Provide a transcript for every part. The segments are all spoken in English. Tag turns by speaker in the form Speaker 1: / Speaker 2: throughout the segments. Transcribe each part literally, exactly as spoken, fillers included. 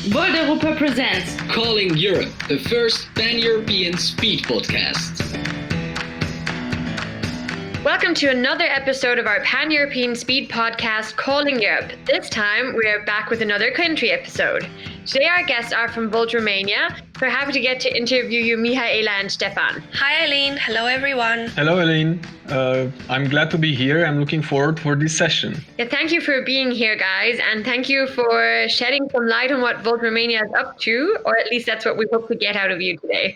Speaker 1: Volt Europa presents
Speaker 2: Calling Europe, the first pan-European speed podcast.
Speaker 3: Welcome to another episode of our pan-European speed podcast, Calling Europe. This time, we are back with another country episode. Today, our guests are from Volt, Romania. We're happy to get to interview you, Mihaela and Stefan.
Speaker 4: Hi, Eileen. Hello, everyone.
Speaker 5: Hello, Eileen. Uh, I'm glad to be here. I'm looking forward for this session.
Speaker 3: Yeah, thank you for being here, guys, and thank you for shedding some light on what Volt Romania is up to, or at least that's what we hope to get out of you today.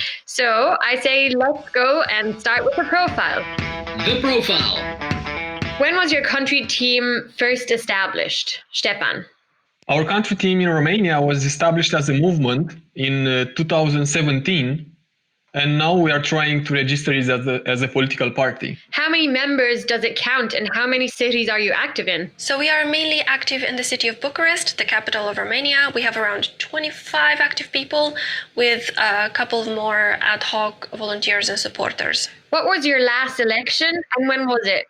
Speaker 3: So, I say let's go and start with the profile.
Speaker 2: The profile.
Speaker 3: When was your country team first established, Stefan?
Speaker 5: Our country team in Romania was established as a movement in uh, two thousand seventeen, and now we are trying to register it as a, as a political party.
Speaker 3: How many members does it count, and how many cities are you active in?
Speaker 4: So we are mainly active in the city of Bucharest, the capital of Romania. We have around twenty-five active people with a couple of more ad hoc volunteers and supporters.
Speaker 3: What was your last election, and when was it?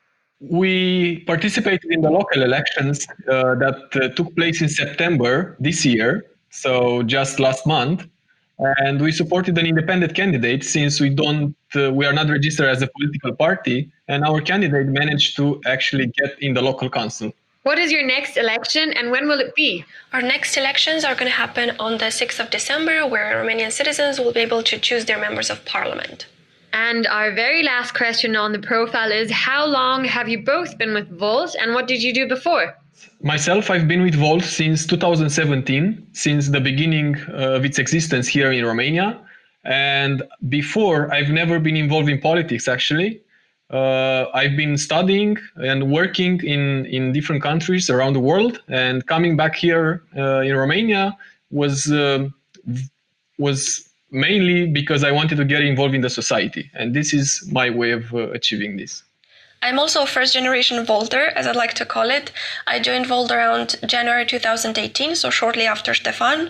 Speaker 5: We participated in the local elections uh, that uh, took place in September this year, so just last month. And we supported an independent candidate since we don't, uh, we are not registered as a political party, and our candidate managed to actually get in the local council.
Speaker 3: What is your next election, and when will it be?
Speaker 4: Our next elections are going to happen on the sixth of December, where Romanian citizens will be able to choose their members of parliament.
Speaker 3: And our very last question on the profile is, how long have you both been with Volt, and what did you do before?
Speaker 5: Myself, I've been with Volt since two thousand seventeen, since the beginning of its existence here in Romania. And before, I've never been involved in politics, actually. Uh, I've been studying and working in, in different countries around the world, and coming back here uh, in Romania was uh, was mainly because I wanted to get involved in the society. And this is my way of uh, achieving this.
Speaker 4: I'm also a first-generation Volter, as I'd like to call it. I joined Volt around January two thousand eighteen, so shortly after Stefan.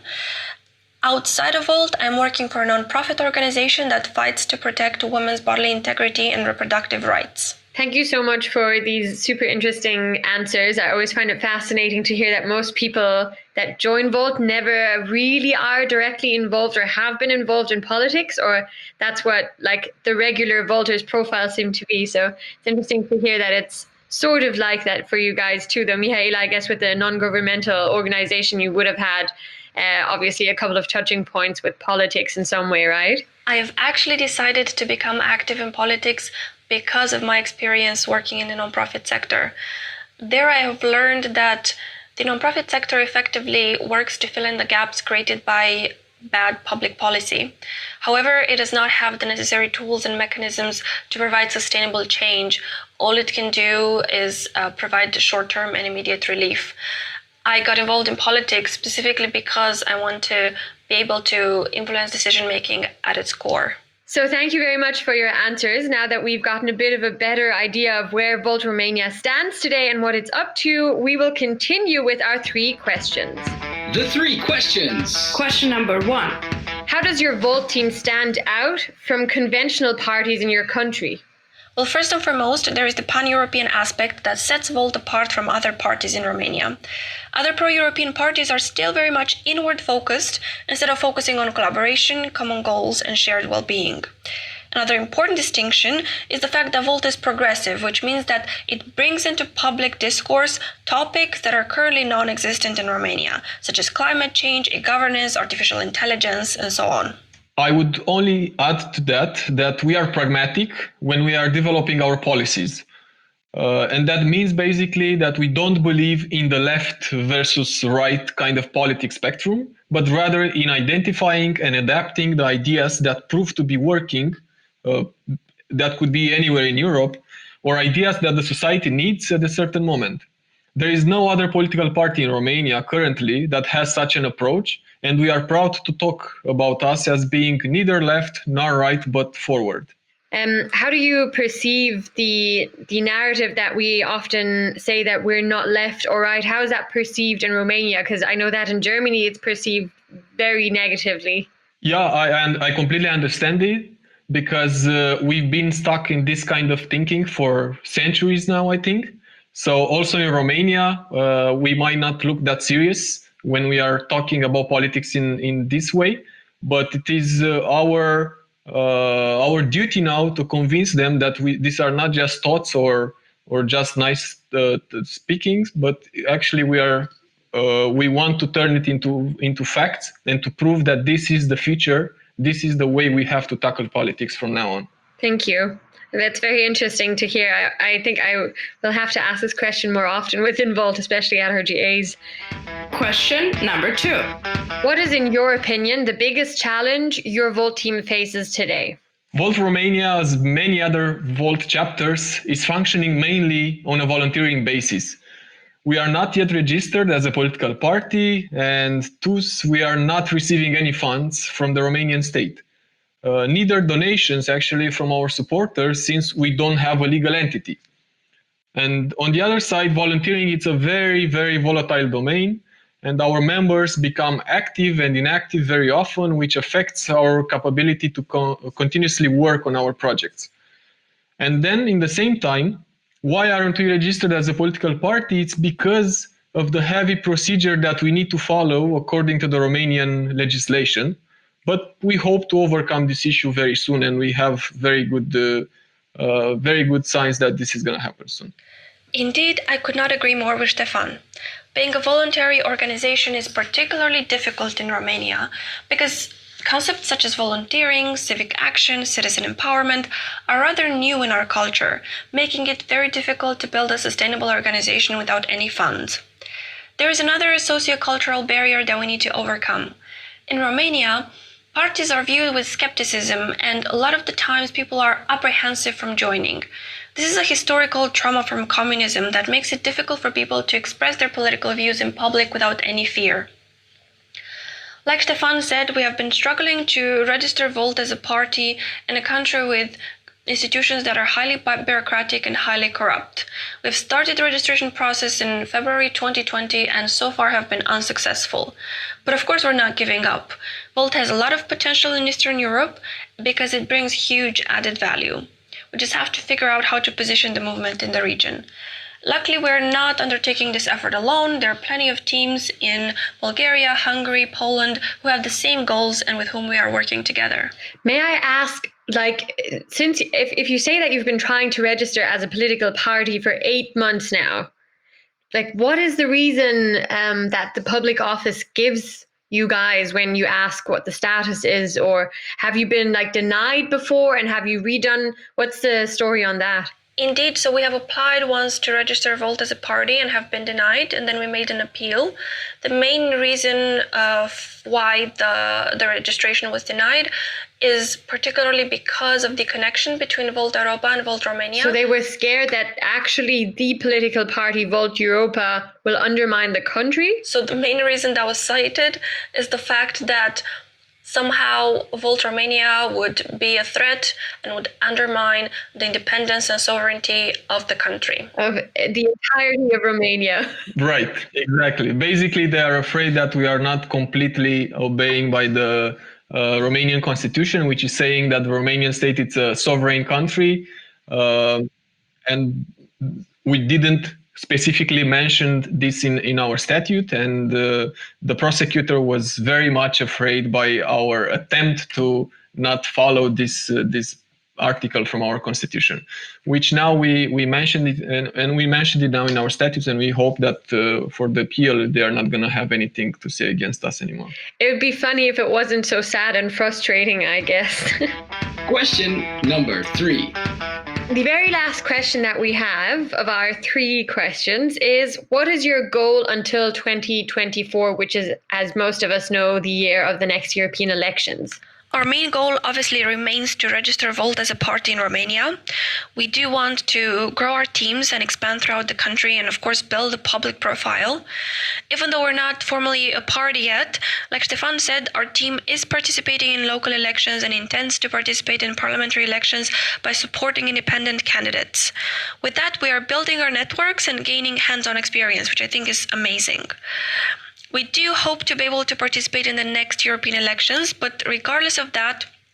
Speaker 4: Outside of Volt, I'm working for a non-profit organization that fights to protect women's bodily integrity and reproductive rights.
Speaker 3: Thank you so much for these super interesting answers. I always find it fascinating to hear that most people that join Volt never really are directly involved or have been involved in politics, or that's what like the regular Volters profile seem to be. So it's interesting to hear that it's sort of like that for you guys too. Though Mihaela, I guess with the non-governmental organization, you would have had uh, obviously a couple of touching points with politics in some way, right?
Speaker 4: I have actually decided to become active in politics because of my experience working in the nonprofit sector. There I have learned that the nonprofit sector effectively works to fill in the gaps created by bad public policy. However, it does not have the necessary tools and mechanisms to provide sustainable change. All it can do is uh, provide short-term and immediate relief. I got involved in politics specifically because I want to be able to influence decision-making at its core.
Speaker 3: So thank you very much for your answers. Now that we've gotten a bit of a better idea of where Volt Romania stands today and what it's up to, we will continue with our three questions.
Speaker 2: The three questions.
Speaker 1: question number one.
Speaker 3: How does your Volt team stand out from conventional parties in your country?
Speaker 4: Well, first and foremost, there is the pan-European aspect that sets Volt apart from other parties in Romania. Other pro-European parties are still very much inward-focused instead of focusing on collaboration, common goals, and shared well-being. Another important distinction is the fact that Volt is progressive, which means that it brings into public discourse topics that are currently non-existent in Romania, such as climate change, e-governance, artificial intelligence, and so on.
Speaker 5: I would only add to that that we are pragmatic when we are developing our policies. Uh, and that means basically that we don't believe in the left versus right kind of politics spectrum, but rather in identifying and adapting the ideas that prove to be working, uh, that could be anywhere in Europe, or ideas that the society needs at a certain moment. There is no other political party in Romania currently that has such an approach, and we are proud to talk about us as being neither left nor right, but forward.
Speaker 3: Um, how do you perceive the the narrative that we often say that we're not left or right? How is that perceived in Romania? Because I know that in Germany it's perceived very negatively.
Speaker 5: Yeah, I, and I completely understand it, because uh, we've been stuck in this kind of thinking for centuries now, I think. So also in Romania, uh, we might not look that serious when we are talking about politics in, in this way. But it is uh, our uh, our duty now to convince them that we, these are not just thoughts or or just nice uh, speakings, but actually we are uh, we want to turn it into into facts and to prove that this is the future. This is the way we have to tackle politics from now on.
Speaker 3: Thank you. That's very interesting to hear. I, I think I will have to ask this question more often within Volt, especially at R G As.
Speaker 1: Question number two.
Speaker 3: What is, in your opinion, the biggest challenge your Volt team faces today?
Speaker 5: Volt Romania, as many other Volt chapters, is functioning mainly on a volunteering basis. We are not yet registered as a political party, and thus we are not receiving any funds from the Romanian state. Uh, neither donations actually from our supporters, since we don't have a legal entity. And on the other side, volunteering, it's a very, very volatile domain, and our members become active and inactive very often, which affects our capability to co- continuously work on our projects. And then in the same time, why aren't we registered as a political party? It's because of the heavy procedure that we need to follow according to the Romanian legislation. But we hope to overcome this issue very soon, and we have very good, uh, uh, very good signs that this is going to happen soon.
Speaker 4: Indeed, I could not agree more with Stefan. Being a voluntary organization is particularly difficult in Romania because concepts such as volunteering, civic action, citizen empowerment are rather new in our culture, making it very difficult to build a sustainable organization without any funds. There is another sociocultural barrier that we need to overcome. In Romania, parties are viewed with skepticism, and a lot of the times people are apprehensive from joining. This is a historical trauma from communism that makes it difficult for people to express their political views in public without any fear. Like Stefan said, we have been struggling to register Volt as a party in a country with institutions that are highly bureaucratic and highly corrupt. We've started the registration process in February twenty twenty and so far have been unsuccessful. But of course, we're not giving up. Volt has a lot of potential in Eastern Europe because it brings huge added value. We just have to figure out how to position the movement in the region. Luckily, we're not undertaking this effort alone. There are plenty of teams in Bulgaria, Hungary, Poland who have the same goals and with whom we are working together.
Speaker 3: May I ask, like, since if, if you say that you've been trying to register as a political party for eight months now, like, what is the reason um, that the public office gives you guys when you ask what the status is? Or have you been like denied before and have you redone? What's the story on that?
Speaker 4: Indeed, so we have applied once to register Volt as a party and have been denied, and then we made an appeal. The main reason of why the, the registration was denied is particularly because of the connection between Volt Europa and Volt Romania.
Speaker 3: So they were scared that actually the political party Volt Europa will undermine the country?
Speaker 4: So the main reason that was cited is the fact that somehow Volt Romania would be a threat and would undermine the independence and sovereignty of the country.
Speaker 3: Of the entirety of Romania.
Speaker 5: Right, exactly. Basically, they are afraid that we are not completely obeying by the uh, Romanian constitution, which is saying that the Romanian state is a sovereign country. Uh, and we didn't specifically mentioned this in, in our statute, and uh, the prosecutor was very much afraid by our attempt to not follow this uh, this article from our constitution, which now we, we mentioned it and, and we mentioned it now in our statutes, and we hope that uh, for the appeal they are not going to have anything to say against us anymore.
Speaker 3: It would be funny if it wasn't so sad and frustrating, I guess.
Speaker 2: Question number three.
Speaker 3: The very last question that we have of our three questions is, what is your goal until twenty twenty-four, which is, as most of us know, the year of the next European elections?
Speaker 4: Our main goal obviously remains to register Volt as a party in Romania. We do want to grow our teams and expand throughout the country and of course build a public profile. Even though we're not formally a party yet, like Stefan said, our team is participating in local elections and intends to participate in parliamentary elections by supporting independent candidates. With that, we are building our networks and gaining hands-on experience, which I think is amazing. We do hope to be able to participate in the next European elections, but regardless of that,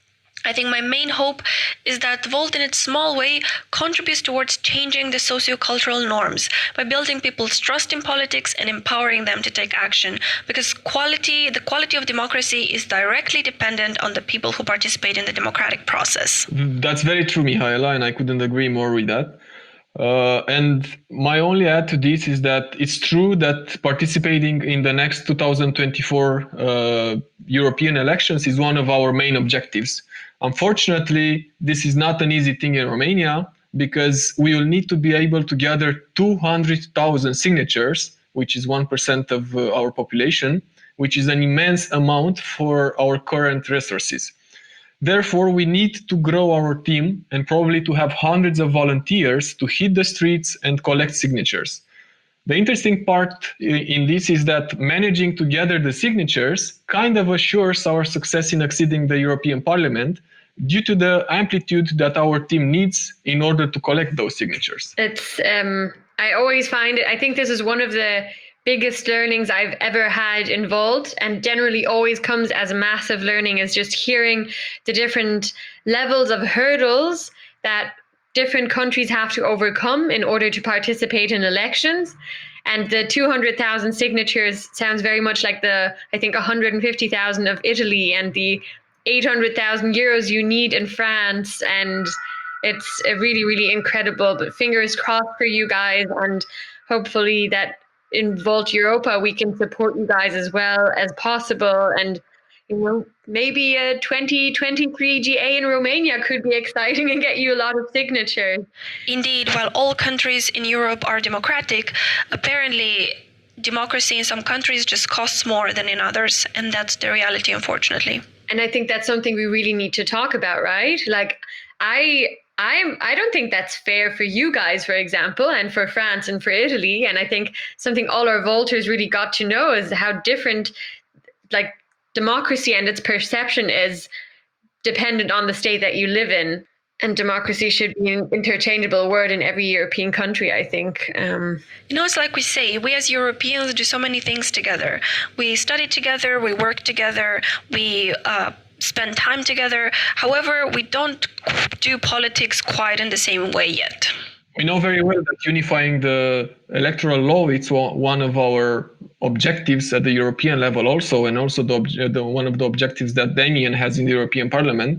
Speaker 4: I think my main hope is that Volt in its small way contributes towards changing the socio-cultural norms by building people's trust in politics and empowering them to take action, because quality, the quality of democracy is directly dependent on the people who participate in the democratic process.
Speaker 5: That's very true, Mihaela, and I couldn't agree more with that. Uh, and my only add to this is that it's true that participating in the next two thousand twenty-four uh, European elections is one of our main objectives. Unfortunately, this is not an easy thing in Romania, because we will need to be able to gather two hundred thousand signatures, which is one percent of uh, our population, which is an immense amount for our current resources. Therefore, we need to grow our team and probably to have hundreds of volunteers to hit the streets and collect signatures. The interesting part in this is that managing to gather the signatures kind of assures our success in exceeding the European Parliament due to the amplitude that our team needs in order to collect those signatures.
Speaker 3: It's, um, I always find it, I think this is one of the biggest learnings I've ever had involved, and generally always comes as a massive learning, is just hearing the different levels of hurdles that different countries have to overcome in order to participate in elections. And the two hundred thousand signatures sounds very much like the, I think, one hundred fifty thousand of Italy and the eight hundred thousand euros you need in France. And it's a really, really incredible, but fingers crossed for you guys. And hopefully that in Volt Europa, we can support you guys as well as possible. And, you know, maybe a twenty twenty-three G A in Romania could be exciting and get you a lot of signatures.
Speaker 4: Indeed, while all countries in Europe are democratic, apparently democracy in some countries just costs more than in others. And that's the reality, unfortunately.
Speaker 3: And I think that's something we really need to talk about, right? Like, I... I'm, I don't think that's fair for you guys, for example, and for France and for Italy. And I think something all our Volters really got to know is how different, like, democracy and its perception is dependent on the state that you live in. And democracy should be an interchangeable word in every European country, I think. Um,
Speaker 4: you know, it's like we say, we as Europeans do so many things together. We study together, we work together, we uh, spend time together. However, we don't do politics quite in the same way yet.
Speaker 5: We know very well that unifying the electoral law is one of our objectives at the European level also, and also the, the one of the objectives that Damien has in the European Parliament.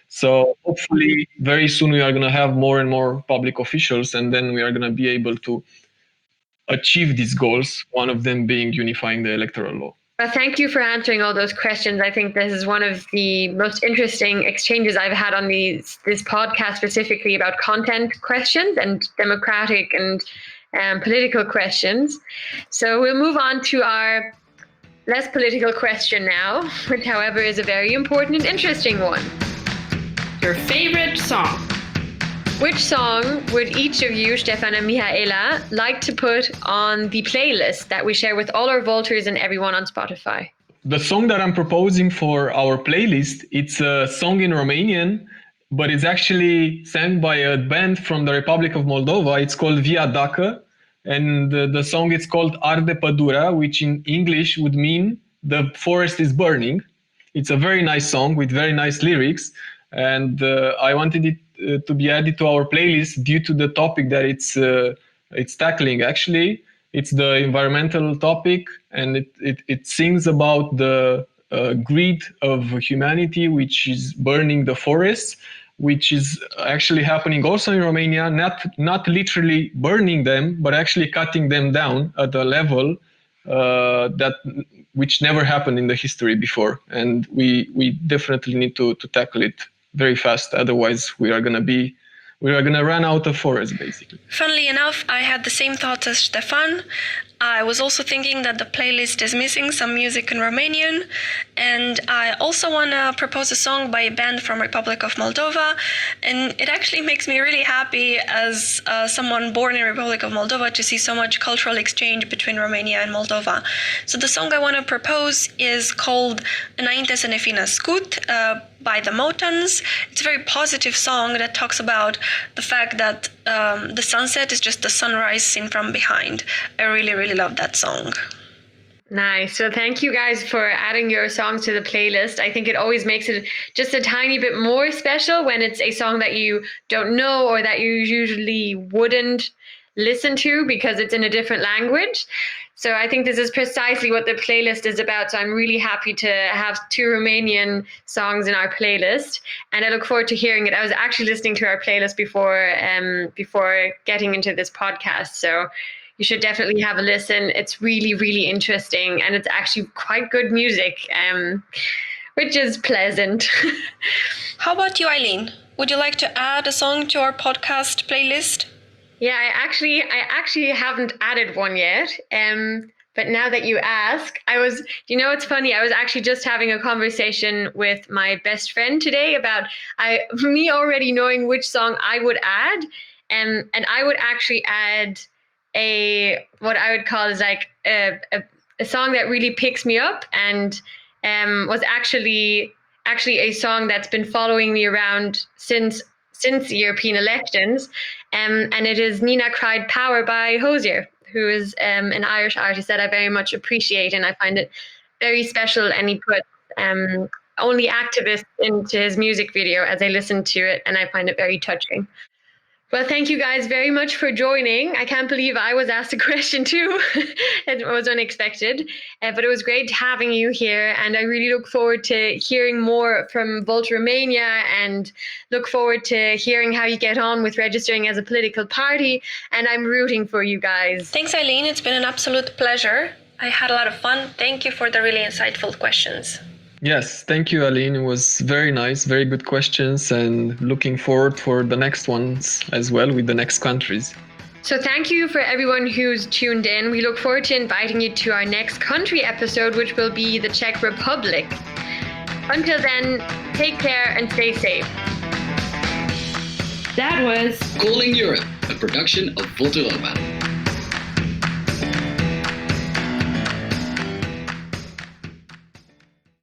Speaker 5: So hopefully very soon we are going to have more and more public officials, and then we are going to be able to achieve these goals, one of them being unifying the electoral law.
Speaker 3: Well, thank you for answering all those questions. I think this is one of the most interesting exchanges I've had on these, this podcast, specifically about content questions and democratic and um, political questions. So we'll move on to our less political question now, which, however, is a very important and interesting one.
Speaker 1: Your favorite song?
Speaker 3: Which song would each of you, Stefan and Mihaela, like to put on the playlist that we share with all our Volters and everyone on Spotify?
Speaker 5: The song that I'm proposing for our playlist, it's a song in Romanian, but it's actually sang by a band from the Republic of Moldova. It's called Via Dacă, and the, the song is called Arde Pădurea, which in English would mean the forest is burning. It's a very nice song with very nice lyrics, and uh, I wanted it Uh, to be added to our playlist due to the topic that it's uh, it's tackling. Actually, it's the environmental topic, and it it, it sings about the uh, greed of humanity, which is burning the forests, which is actually happening also in Romania. Not not literally burning them, but actually cutting them down at a level uh, that which never happened in the history before, and we we definitely need to to tackle it very fast. Otherwise, we are going to be, we are going to run out of forest, basically.
Speaker 4: Funnily enough, I had the same thoughts as Stefan. I was also thinking that the playlist is missing some music in Romanian. And I also want to propose a song by a band from Republic of Moldova. And it actually makes me really happy as uh, someone born in Republic of Moldova to see so much cultural exchange between Romania and Moldova. So the song I want to propose is called Înainte să ne fi născut, uh, by the Motans. It's a very positive song that talks about the fact that um, the sunset is just the sunrise seen from behind. I really, really love that song.
Speaker 3: Nice. So thank you guys for adding your songs to the playlist. I think it always makes it just a tiny bit more special when it's a song that you don't know or that you usually wouldn't listen to because it's in a different language. So I think this is precisely what the playlist is about. So I'm really happy to have two Romanian songs in our playlist, and I look forward to hearing it. I was actually listening to our playlist before um, before getting into this podcast. So you should definitely have a listen. It's really, really interesting, and it's actually quite good music, um, which is pleasant.
Speaker 4: How about you, Eileen? Would you like to add a song to our podcast playlist?
Speaker 3: Yeah, I actually, I actually haven't added one yet. Um, but now that you ask, I was, you know, it's funny. I was actually just having a conversation with my best friend today about I, me already knowing which song I would add, and and I would actually add a what I would call is like a, a, a song that really picks me up, and um was actually actually a song that's been following me around since since the European elections, um and it is Nina Cried Power by Hozier, who is um an Irish artist that I very much appreciate, and I find it very special, and he put um only activists into his music video as I listen to it, and I find it very touching. Well, thank you guys very much for joining. I can't believe I was asked a question too. It was unexpected, uh, but it was great having you here. And I really look forward to hearing more from Volt Romania, and look forward to hearing how you get on with registering as a political party. And I'm rooting for you guys.
Speaker 4: Thanks, Eileen. It's been an absolute pleasure. I had a lot of fun. Thank you for the really insightful questions.
Speaker 5: Yes, thank you, Aline. It was very nice, very good questions, and looking forward for the next ones as well with the next countries.
Speaker 3: So thank you for everyone who's tuned in. We look forward to inviting you to our next country episode, which will be the Czech Republic. Until then, take care and stay safe.
Speaker 1: That was
Speaker 2: Calling Europe, a production of Volt Europa.